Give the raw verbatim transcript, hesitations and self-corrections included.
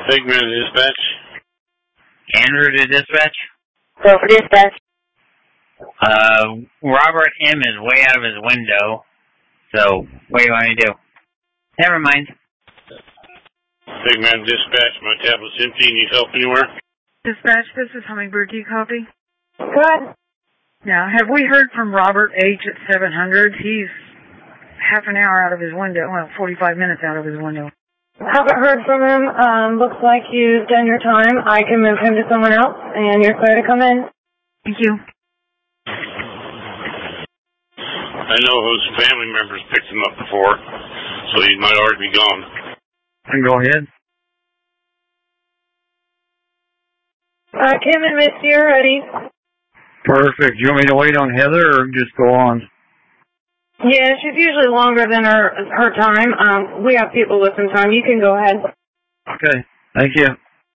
Figment to dispatch. Andrew to dispatch. Go for dispatch. Uh, Robert M. is way out of his window. So, what do you want me to do? Never mind. Figment dispatch. My tablet's empty. Need help anywhere? Dispatch, this is Hummingbird. Do you copy? Good. Now, have we heard from Robert H. at seven hundred? He's half an hour out of his window. Well, forty-five minutes out of his window. Haven't heard from him. Um, looks like you've done your time. I can move him to someone else, and you're clear to come in. Thank you. I know whose family members picked him up before, so he might already be gone. Then go ahead. Uh, Kim and Misty are ready. Perfect. You want me to wait on Heather or just go on? Yeah, she's usually longer than her her time. Um, we have people with some time. You can go ahead. Okay. Thank you.